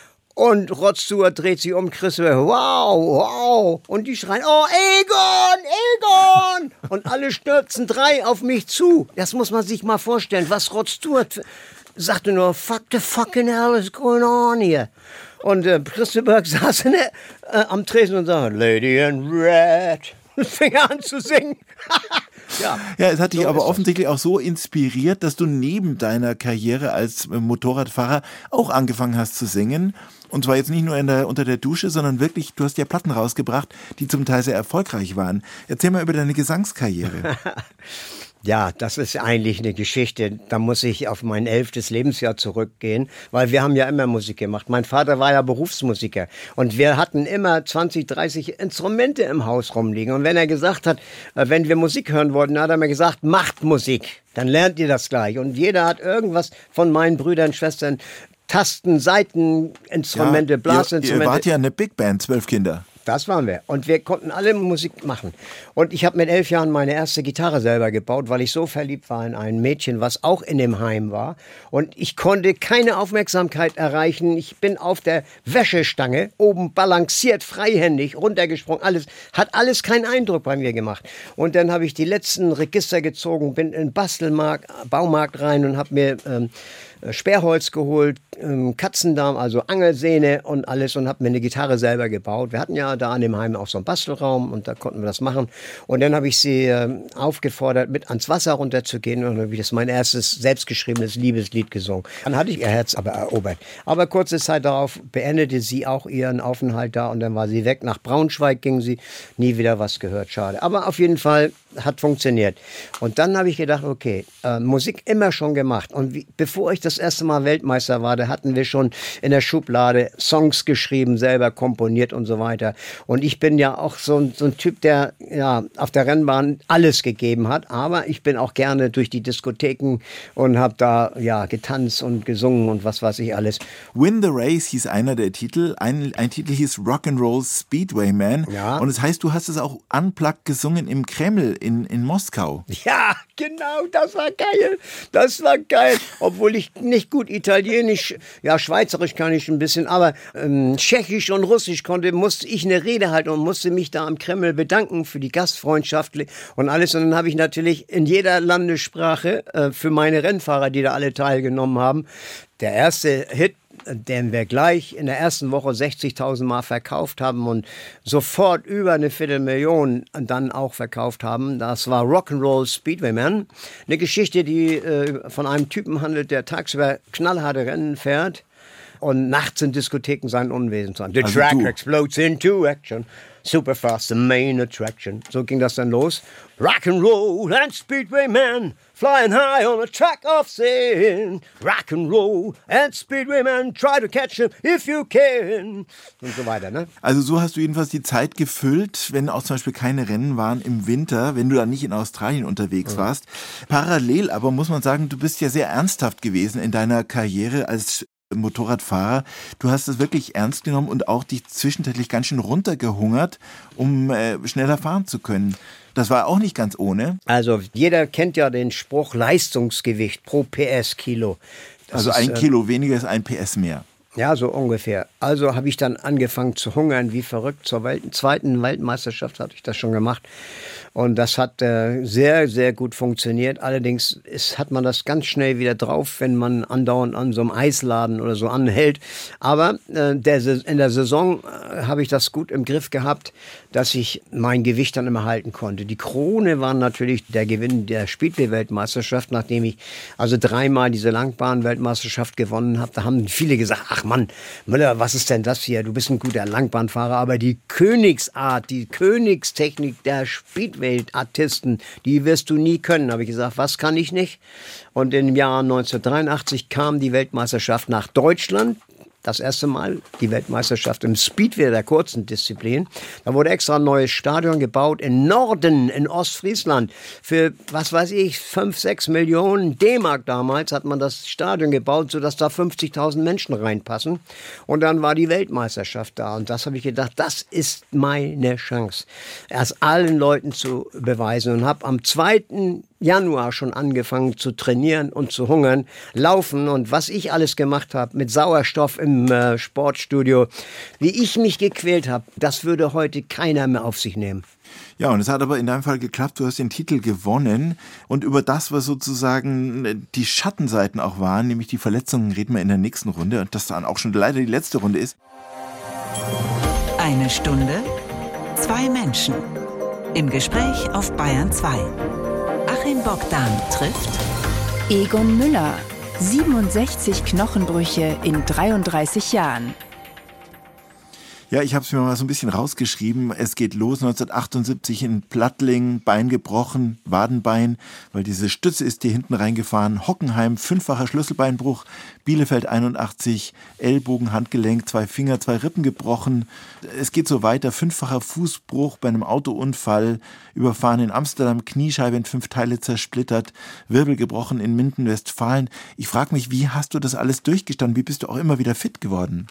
Und Rod Stewart dreht sich um, Christa Berg, wow, wow. Und die schreien, oh, Egon, Egon. Und alle stürzen drei auf mich zu. Das muss man sich mal vorstellen, was Rod Stewart sagte nur, fuck the fucking hell is going on here. Und äh, Christa Berg saß in der, äh, am Tresen und sagte, Lady in Red. Und fing an zu singen. ja. ja, es hat dich so aber ist offensichtlich auch so inspiriert, dass du neben deiner Karriere als äh, Motorradfahrer auch angefangen hast zu singen. Und zwar jetzt nicht nur in der, unter der Dusche, sondern wirklich, du hast ja Platten rausgebracht, die zum Teil sehr erfolgreich waren. Erzähl mal über deine Gesangskarriere. Ja, das ist eigentlich eine Geschichte. Da muss ich auf mein elftes Lebensjahr zurückgehen, weil wir haben ja immer Musik gemacht. Mein Vater war ja Berufsmusiker und wir hatten immer zwanzig, dreißig Instrumente im Haus rumliegen. Und wenn er gesagt hat, wenn wir Musik hören wollten, hat er mir gesagt, macht Musik, dann lernt ihr das gleich. Und jeder hat irgendwas von meinen Brüdern, Schwestern, Tasten, Saiteninstrumente, ja, Blasinstrumente. Ihr, ihr wart ja eine Big Band, zwölf Kinder. Das waren wir. Und wir konnten alle Musik machen. Und ich habe mit elf Jahren meine erste Gitarre selber gebaut, weil ich so verliebt war in ein Mädchen, was auch in dem Heim war. Und ich konnte keine Aufmerksamkeit erreichen. Ich bin auf der Wäschestange oben balanciert, freihändig, runtergesprungen. Alles, hat alles keinen Eindruck bei mir gemacht. Und dann habe ich die letzten Register gezogen, bin in den Bastelmarkt, Baumarkt rein und habe mir ähm, Sperrholz geholt, ähm, Katzendarm, also Angelsehne und alles und habe mir eine Gitarre selber gebaut. Wir hatten ja da an dem Heim auch so einen Bastelraum und da konnten wir das machen. Und dann habe ich sie äh, aufgefordert, mit ans Wasser runterzugehen und dann habe ich das mein erstes selbstgeschriebenes Liebeslied gesungen. Dann hatte ich ihr Herz aber erobert. Aber kurze Zeit darauf beendete sie auch ihren Aufenthalt da und dann war sie weg. Nach Braunschweig ging sie, nie wieder was gehört, schade. Aber auf jeden Fall hat funktioniert. Und dann habe ich gedacht, okay, äh, Musik immer schon gemacht. Und wie, bevor ich das erste Mal Weltmeister war, da hatten wir schon in der Schublade Songs geschrieben, selber komponiert und so weiter. Und ich bin ja auch so ein, so ein Typ, der ja auf der Rennbahn alles gegeben hat. Aber ich bin auch gerne durch die Diskotheken und habe da ja getanzt und gesungen und was weiß ich alles. Win the Race hieß einer der Titel. Ein, ein Titel hieß Rock'n'Roll Speedway Man. Ja. Und es das heißt, du hast es auch unplugged gesungen im Kreml in, in Moskau. Ja, genau, das war geil. Das war geil. Obwohl ich nicht gut Italienisch, ja, Schweizerisch kann ich ein bisschen, aber ähm, Tschechisch und Russisch konnte, musste ich eine Rede halten und musste mich da am Kreml bedanken für die Gastfreundschaft und alles. Und dann habe ich natürlich in jeder Landessprache äh, für meine Rennfahrer, die da alle teilgenommen haben, der erste Hit, den wir gleich in der ersten Woche sechzigtausend Mal verkauft haben und sofort über eine Viertelmillion dann auch verkauft haben. Das war Rock'n'Roll Speedway Man. Eine Geschichte, die äh, von einem Typen handelt, der tagsüber knallharte Rennen fährt und nachts in Diskotheken sein Unwesen treibt. The also track du. explodes into action. Super fast, the main attraction. So ging das dann los. Rock'n'Roll and Speedway Man, flying high on a track of sin. Rock'n'Roll and Speedway Man, try to catch him if you can. Und so weiter, ne? Also so hast du jedenfalls die Zeit gefüllt, wenn auch zum Beispiel keine Rennen waren im Winter, wenn du dann nicht in Australien unterwegs warst. Parallel aber muss man sagen, du bist ja sehr ernsthaft gewesen in deiner Karriere als Motorradfahrer. Du hast es wirklich ernst genommen und auch dich zwischenzeitlich ganz schön runtergehungert, um äh, schneller fahren zu können. Das war auch nicht ganz ohne. Also jeder kennt ja den Spruch Leistungsgewicht pro P S Kilo. Das also ist, ein äh, Kilo weniger ist ein P S mehr. Ja, so ungefähr. Also habe ich dann angefangen zu hungern wie verrückt. Zur Welt- zweiten Weltmeisterschaft hatte ich das schon gemacht. Und das hat äh, sehr, sehr gut funktioniert. Allerdings ist, hat man das ganz schnell wieder drauf, wenn man andauernd an so einem Eisladen oder so anhält. Aber äh, der, in der Saison äh, habe ich das gut im Griff gehabt, dass ich mein Gewicht dann immer halten konnte. Die Krone war natürlich der Gewinn der Speedway-Weltmeisterschaft, nachdem ich also dreimal diese Langbahn-Weltmeisterschaft gewonnen habe. Da haben viele gesagt, ach Mann, Müller, was ist denn das hier? Du bist ein guter Langbahnfahrer, aber die Königsart, die Königstechnik der Speedway-Artisten, die wirst du nie können. Habe ich gesagt, was kann ich nicht? Und im Jahr neunzehnhundertdreiundachtzig kam die Weltmeisterschaft nach Deutschland. Das erste Mal die Weltmeisterschaft im Speedway der kurzen Disziplin. Da wurde extra ein neues Stadion gebaut in Norden, in Ostfriesland. Für, was weiß ich, fünf, sechs Millionen D-Mark damals hat man das Stadion gebaut, sodass da fünfzigtausend Menschen reinpassen. Und dann war die Weltmeisterschaft da. Und das habe ich gedacht, das ist meine Chance, erst allen Leuten zu beweisen. Und habe am zweiten Januar schon angefangen zu trainieren und zu hungern, laufen und was ich alles gemacht habe mit Sauerstoff im äh, Sportstudio, wie ich mich gequält habe, das würde heute keiner mehr auf sich nehmen. Ja, und es hat aber in deinem Fall geklappt, du hast den Titel gewonnen und über das, was sozusagen die Schattenseiten auch waren, nämlich die Verletzungen, reden wir in der nächsten Runde und das dann auch schon leider die letzte Runde ist. Eine Stunde, zwei Menschen. Im Gespräch auf Bayern zwei. Achim Bogdan trifft Egon Müller, siebenundsechzig Knochenbrüche in dreiunddreißig Jahren. Ja, ich habe es mir mal so ein bisschen rausgeschrieben. Es geht los neunzehnhundertachtundsiebzig in Plattling, Bein gebrochen, Wadenbein, weil diese Stütze ist dir hinten reingefahren. Hockenheim, fünffacher Schlüsselbeinbruch. Bielefeld einundachtzig, Ellbogen, Handgelenk, zwei Finger, zwei Rippen gebrochen. Es geht so weiter, fünffacher Fußbruch bei einem Autounfall, überfahren in Amsterdam, Kniescheibe in fünf Teile zersplittert, Wirbel gebrochen in Minden, Westfalen. Ich frage mich, wie hast du das alles durchgestanden? Wie bist du auch immer wieder fit geworden?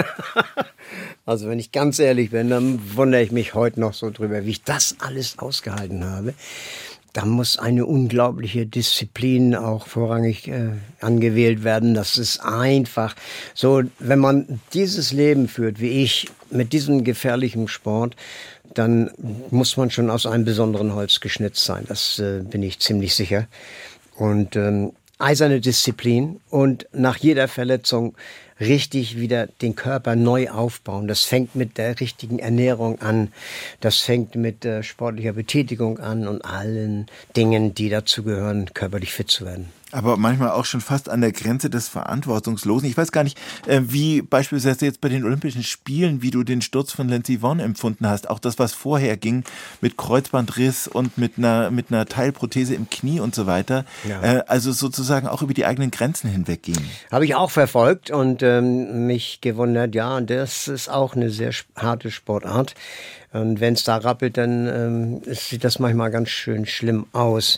Also wenn ich ganz ehrlich bin, dann wundere ich mich heute noch so drüber, wie ich das alles ausgehalten habe. Da muss eine unglaubliche Disziplin auch vorrangig äh, angewählt werden. Das ist einfach so, wenn man dieses Leben führt, wie ich, mit diesem gefährlichen Sport, dann muss man schon aus einem besonderen Holz geschnitzt sein. Das äh, bin ich ziemlich sicher. Und ähm, eiserne Disziplin und nach jeder Verletzung richtig wieder den Körper neu aufbauen. Das fängt mit der richtigen Ernährung an. Das fängt mit äh, sportlicher Betätigung an und allen Dingen, die dazu gehören, körperlich fit zu werden. Aber manchmal auch schon fast an der Grenze des Verantwortungslosen. Ich weiß gar nicht, wie beispielsweise jetzt bei den Olympischen Spielen, wie du den Sturz von Lindsey Vonn empfunden hast. Auch das, was vorher ging mit Kreuzbandriss und mit einer, mit einer Teilprothese im Knie und so weiter. Ja. Also sozusagen auch über die eigenen Grenzen hinweggehen. Habe ich auch verfolgt und ähm, mich gewundert, ja, das ist auch eine sehr harte Sportart. Und wenn es da rappelt, dann ähm, sieht das manchmal ganz schön schlimm aus.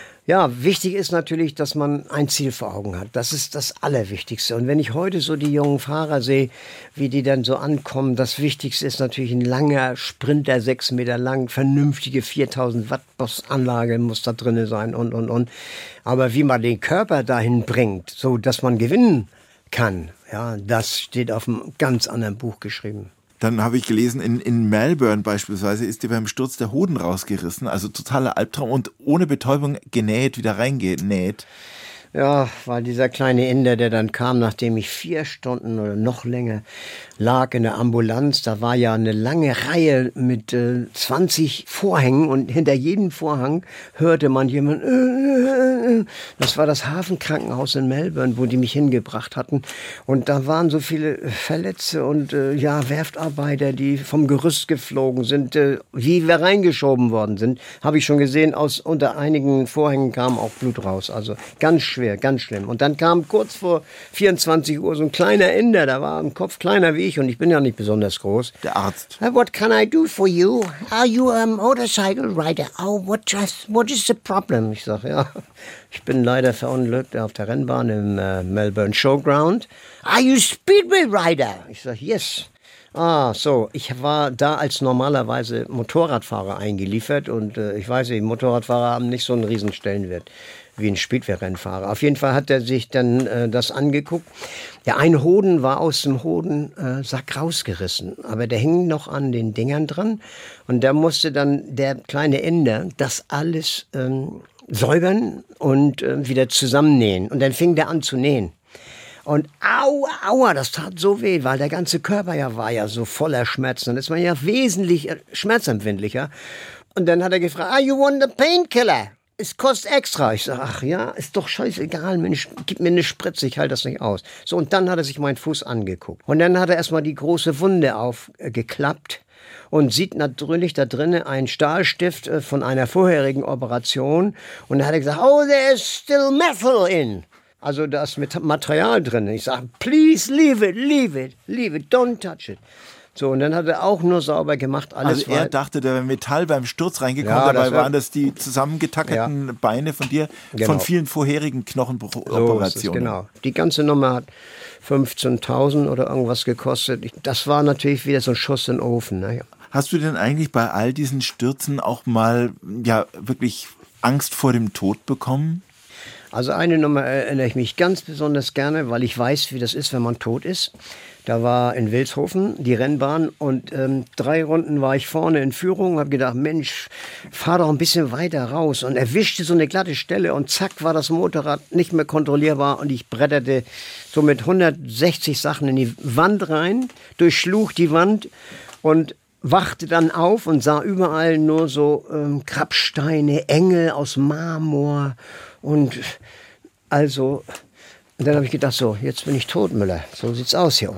Ja, wichtig ist natürlich, dass man ein Ziel vor Augen hat. Das ist das Allerwichtigste. Und wenn ich heute so die jungen Fahrer sehe, wie die dann so ankommen, das Wichtigste ist natürlich ein langer Sprinter, sechs Meter lang, vernünftige viertausend Watt Boss-Anlage muss da drin sein und, und, und. Aber wie man den Körper dahin bringt, so dass man gewinnen kann, ja, das steht auf einem ganz anderen Buch geschrieben. Dann habe ich gelesen, in, in Melbourne beispielsweise ist dir beim Sturz der Hoden rausgerissen. Also totaler Albtraum und ohne Betäubung genäht, wieder reingenäht. Ja, weil dieser kleine Inder, der dann kam, nachdem ich vier Stunden oder noch länger lag in der Ambulanz, da war ja eine lange Reihe mit äh, zwanzig Vorhängen und hinter jedem Vorhang hörte man jemand, äh, äh, das war das Hafenkrankenhaus in Melbourne, wo die mich hingebracht hatten. Und da waren so viele Verletzte und äh, ja, Werftarbeiter, die vom Gerüst geflogen sind, äh, wie wir reingeschoben worden sind, habe ich schon gesehen, aus unter einigen Vorhängen kam auch Blut raus. Also ganz schwer. Ganz schlimm. Und dann kam kurz vor vierundzwanzig Uhr so ein kleiner Inder, der war im Kopf kleiner wie ich und ich bin ja nicht besonders groß. Der Arzt. What can I do for you? Are you a motorcycle rider? Oh, what, just, what is the problem? Ich sage, ja, ich bin leider verunglückt auf der Rennbahn im äh, Melbourne Showground. Are you Speedway rider? Ich sage, yes. Ah, so, ich war da als normalerweise Motorradfahrer eingeliefert und äh, ich weiß nicht, Motorradfahrer haben nicht so einen riesen Stellenwert wie ein Speedway-Rennfahrer. Auf jeden Fall hat er sich dann äh, das angeguckt. Der ein Hoden war aus dem Hodensack äh, rausgerissen, aber der hing noch an den Dingern dran und da musste dann der kleine Inder das alles ähm, säubern und äh, wieder zusammennähen und dann fing der an zu nähen. Und aua, aua, das tat so weh, weil der ganze Körper ja war ja so voller Schmerzen. Dann ist man ja wesentlich schmerzempfindlicher. Und dann hat er gefragt, ah, you want a painkiller? Es kostet extra. Ich sage, ach ja, ist doch scheißegal, Mensch, gib mir eine Spritze, ich halte das nicht aus. So, und dann hat er sich meinen Fuß angeguckt. Und dann hat er erstmal die große Wunde aufgeklappt und sieht natürlich da drinnen einen Stahlstift von einer vorherigen Operation. Und dann hat er gesagt, oh, there's still metal in. Also da ist Material drin. Ich sage, please leave it, leave it, leave it, don't touch it. So, und dann hat er auch nur sauber gemacht. Alles also er dachte, da wäre Metall beim Sturz reingekommen, ja, dabei waren das die zusammengetackerten ja. Beine von dir, genau. Von vielen vorherigen Knochenbruchoperationen. So genau. Die ganze Nummer hat fünfzehntausend oder irgendwas gekostet. Das war natürlich wieder so ein Schuss in den Ofen. Ne? Hast du denn eigentlich bei all diesen Stürzen auch mal ja wirklich Angst vor dem Tod bekommen? Also eine Nummer erinnere ich mich ganz besonders gerne, weil ich weiß, wie das ist, wenn man tot ist. Da war in Wilshofen die Rennbahn und ähm, drei Runden war ich vorne in Führung und habe gedacht, Mensch, fahr doch ein bisschen weiter raus. Und erwischte so eine glatte Stelle und zack war das Motorrad nicht mehr kontrollierbar und ich bretterte so mit hundertsechzig Sachen in die Wand rein, durchschlug die Wand und wachte dann auf und sah überall nur so ähm, Grabsteine, Engel aus Marmor und also... Und dann habe ich gedacht, so, jetzt bin ich tot, Müller. So sieht's aus hier oben.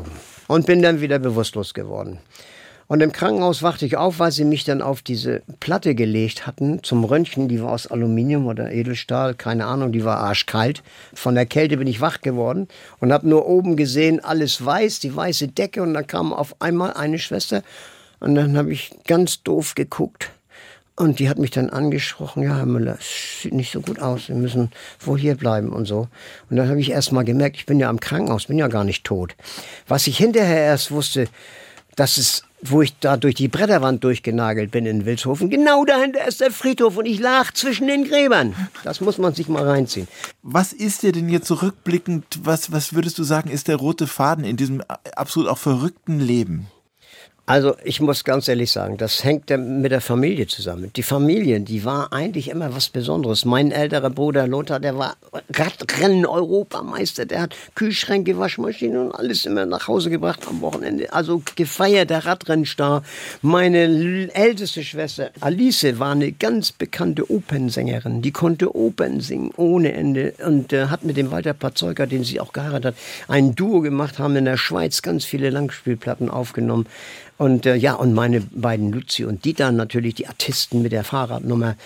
und bin dann wieder bewusstlos geworden. Und im Krankenhaus wachte ich auf, weil sie mich dann auf diese Platte gelegt hatten zum Röntgen. Die war aus Aluminium oder Edelstahl, keine Ahnung, die war arschkalt. Von der Kälte bin ich wach geworden und habe nur oben gesehen, alles weiß, die weiße Decke. Und dann kam auf einmal eine Schwester und dann habe ich ganz doof geguckt. Und die hat mich dann angesprochen, ja, Herr Müller, es sieht nicht so gut aus, wir müssen wohl hier bleiben und so. Und dann habe ich erst mal gemerkt, ich bin ja am Krankenhaus, bin ja gar nicht tot. Was ich hinterher erst wusste, dass es, wo ich da durch die Bretterwand durchgenagelt bin in Wilshofen, genau dahinter ist der Friedhof und ich lag zwischen den Gräbern. Das muss man sich mal reinziehen. Was ist dir denn jetzt zurückblickend, was, was würdest du sagen, ist der rote Faden in diesem absolut auch verrückten Leben? Also ich muss ganz ehrlich sagen, das hängt mit der Familie zusammen. Die Familie, die war eigentlich immer was Besonderes. Mein älterer Bruder Lothar, der war Radrennen-Europameister. Der hat Kühlschränke, Waschmaschinen und alles immer nach Hause gebracht am Wochenende. Also gefeierter Radrennstar. Meine älteste Schwester Alice war eine ganz bekannte Opernsängerin. Die konnte Opern singen ohne Ende und äh, hat mit dem Walter Pazolka, den sie auch geheiratet hat, ein Duo gemacht, haben in der Schweiz ganz viele Langspielplatten aufgenommen. Und äh, ja, und meine beiden Luzi und Dieter, natürlich die Artisten mit der Fahrradnummer.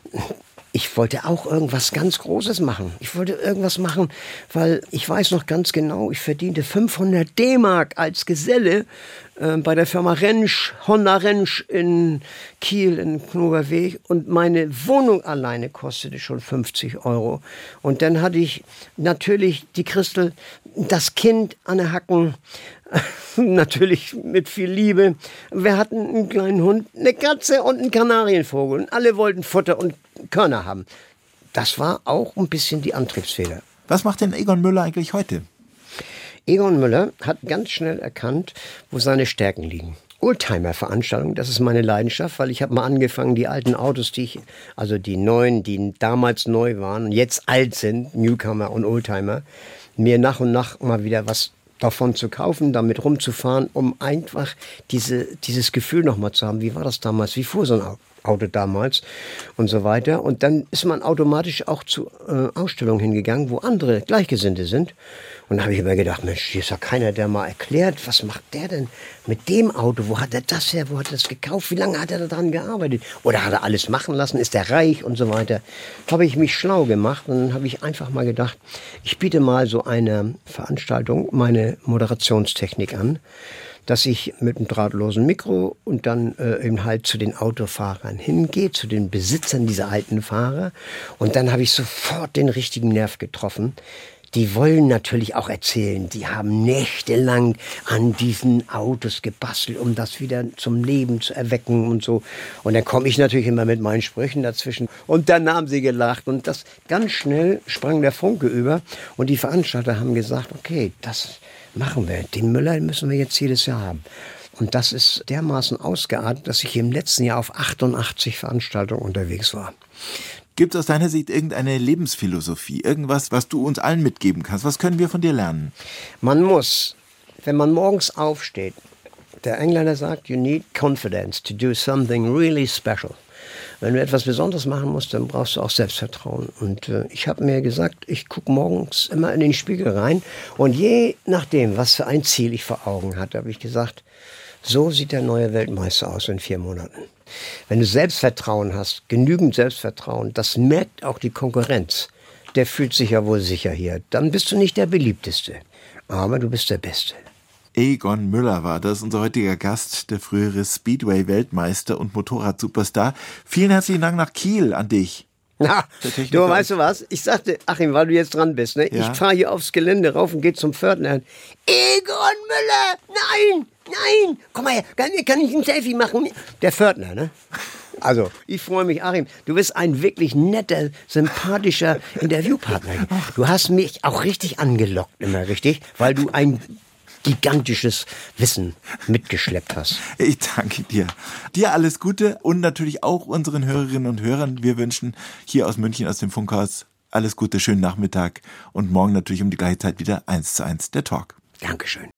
Ich wollte auch irgendwas ganz Großes machen. Ich wollte irgendwas machen, weil ich weiß noch ganz genau, ich verdiente fünfhundert D-Mark als Geselle äh, bei der Firma Rentsch, Honda Rentsch in Kiel, in Knoberweg. Und meine Wohnung alleine kostete schon fünfzig Euro. Und dann hatte ich natürlich die Christel, das Kind an der Hacken, natürlich mit viel Liebe. Wir hatten einen kleinen Hund, eine Katze und einen Kanarienvogel. Und alle wollten Futter und Körner haben. Das war auch ein bisschen die Antriebsfeder. Was macht denn Egon Müller eigentlich heute? Egon Müller hat ganz schnell erkannt, wo seine Stärken liegen. Oldtimer-Veranstaltungen, das ist meine Leidenschaft, weil ich habe mal angefangen, die alten Autos, die ich, also die neuen, die damals neu waren und jetzt alt sind, Newcomer und Oldtimer, mir nach und nach mal wieder was davon zu kaufen, damit rumzufahren, um einfach diese, dieses Gefühl nochmal zu haben. Wie war das damals? Wie fuhr so ein Auto damals? Und so weiter. Und dann ist man automatisch auch zu äh, Ausstellungen hingegangen, wo andere Gleichgesinnte sind. Und da habe ich immer gedacht, Mensch, hier ist ja keiner, der mal erklärt, was macht der denn mit dem Auto? Wo hat er das her? Wo hat er das gekauft? Wie lange hat er daran gearbeitet? Oder hat er alles machen lassen? Ist er reich? Und so weiter. Habe ich mich schlau gemacht und dann habe ich einfach mal gedacht, ich biete mal so eine Veranstaltung, meine Moderationstechnik an, dass ich mit einem drahtlosen Mikro und dann äh, eben halt zu den Autofahrern hingehe, zu den Besitzern dieser alten Fahrer. Und dann habe ich sofort den richtigen Nerv getroffen. Die wollen natürlich auch erzählen, die haben nächtelang an diesen Autos gebastelt, um das wieder zum Leben zu erwecken und so. Und dann komme ich natürlich immer mit meinen Sprüchen dazwischen. Und dann haben sie gelacht und das ganz schnell sprang der Funke über. Und die Veranstalter haben gesagt, okay, das machen wir. Den Müller müssen wir jetzt jedes Jahr haben. Und das ist dermaßen ausgeartet, dass ich im letzten Jahr auf achtundachtzig Veranstaltungen unterwegs war. Gibt es aus deiner Sicht irgendeine Lebensphilosophie, irgendwas, was du uns allen mitgeben kannst? Was können wir von dir lernen? Man muss, wenn man morgens aufsteht, der Engländer sagt, you need confidence to do something really special. Wenn du etwas Besonderes machen musst, dann brauchst du auch Selbstvertrauen. Und äh, ich habe mir gesagt, ich gucke morgens immer in den Spiegel rein. Und je nachdem, was für ein Ziel ich vor Augen hatte, habe ich gesagt, so sieht der neue Weltmeister aus in vier Monaten. Wenn du Selbstvertrauen hast, genügend Selbstvertrauen, das merkt auch die Konkurrenz. Der fühlt sich ja wohl sicher hier. Dann bist du nicht der Beliebteste, aber du bist der Beste. Egon Müller war das, unser heutiger Gast, der frühere Speedway-Weltmeister und Motorrad-Superstar. Vielen herzlichen Dank nach Kiel an dich. Na, du weißt du was? Ich sagte, Achim, weil du jetzt dran bist, ne? Ja. Ich fahre hier aufs Gelände rauf und gehe zum Pförtner. Egon Müller! Nein! Nein! Komm mal her, kann, kann ich ein Selfie machen? Der Pförtner, ne? Also, ich freue mich, Achim. Du bist ein wirklich netter, sympathischer Interviewpartner. Du hast mich auch richtig angelockt, immer richtig, weil du ein gigantisches Wissen mitgeschleppt hast. Ich danke dir. Dir alles Gute und natürlich auch unseren Hörerinnen und Hörern. Wir wünschen hier aus München, aus dem Funkhaus, alles Gute, schönen Nachmittag und morgen natürlich um die gleiche Zeit wieder eins zu eins der Talk. Dankeschön.